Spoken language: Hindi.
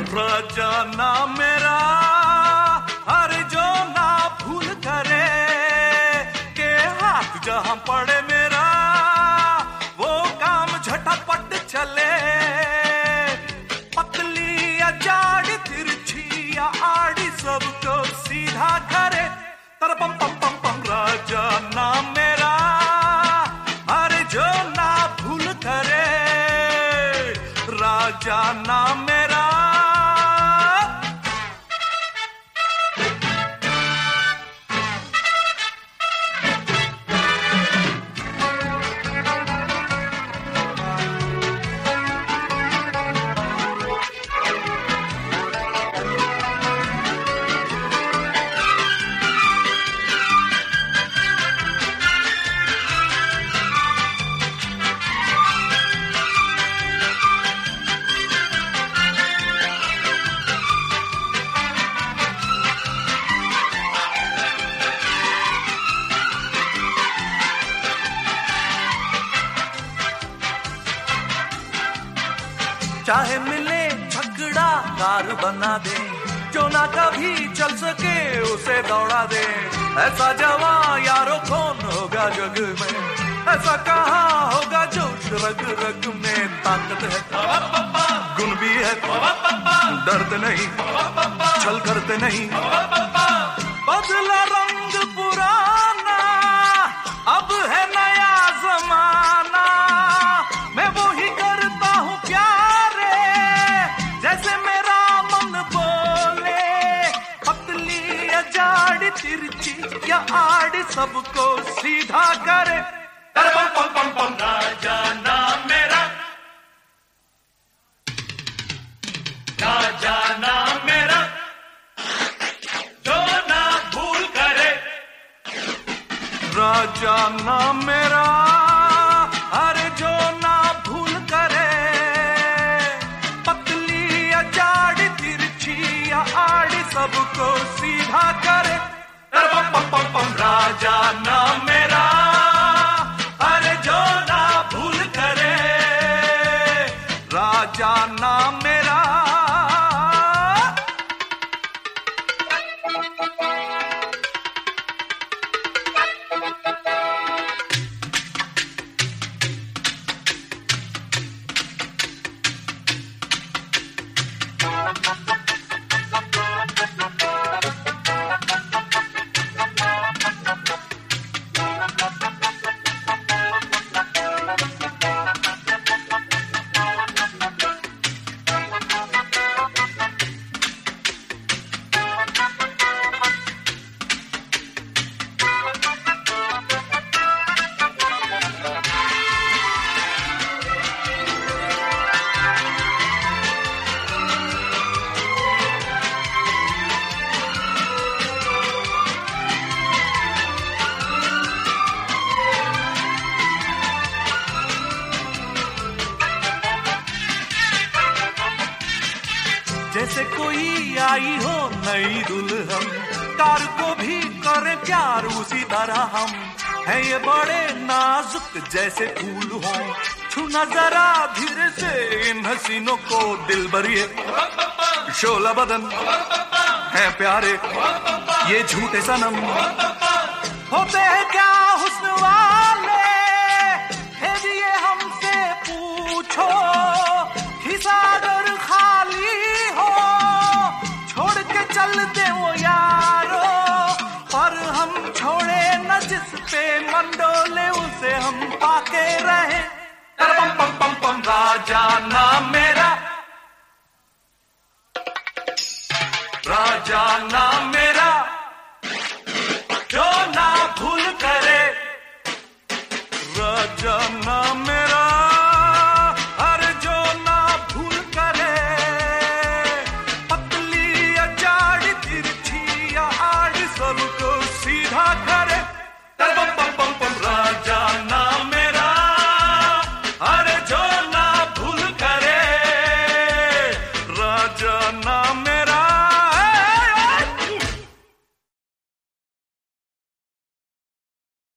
राजा ना मेरा हर जो ना भूल करे के हाथ जहां पड़े मेरा वो काम झटपट चले। पतली या जाड़ी तिरछी या आड़ी सबको सीधा करे। तरपम पम पम पम राजा ना मेरा हर जो ना भूल करे। राजा ना मेरा चाहे मिले झगड़ा कार बना दे। जो ना कभी चल सके उसे दौड़ा दे। ऐसा जवां यारों कौन होगा जग में। ऐसा कहाँ होगा जोश रग रग में। ताकत है गुण भी है डरते नहीं छल करते नहीं। बदला रंग पुराना अब है नया जमाना। मैं वो ही करता हूँ प्यारे जैसे मेरा मन बोले। पतली या जाड़ी तिरछी या आड़ी सबको सीधा करे। पम पम पम पम राजा ना मेरा राजा ना मेरा जो ना भूल करे। राजा ना मेरा अरे जो ना भूल करे। पतली या जाड़ी तिरछी या आड़ी सबको सीधा करे। पम पम पम पम राजा ना मेरा अरे जो ना भूल करे। राजा ना मेरा जैसे कोई आई हो नई दुल्हन। कार को भी करे प्यार उसी तरह हम है। ये बड़े नाजुक जैसे फूल हो। छूना जरा धीरे से इन हसीनों को दिल भरिए। शोला बदन है प्यारे ये झूठे सनम। होते हैं क्या हुस्न वाले है ये हमसे पूछो। खिसागर खाली हो छोड़ के चल दे वो यारो। पर हम छोड़े न जिस पे मंडोले उसे हम पाके रहे। पम पम पम पम राजा ना मेरा राजा ना मेरा जो ना भूल करे। राजा ना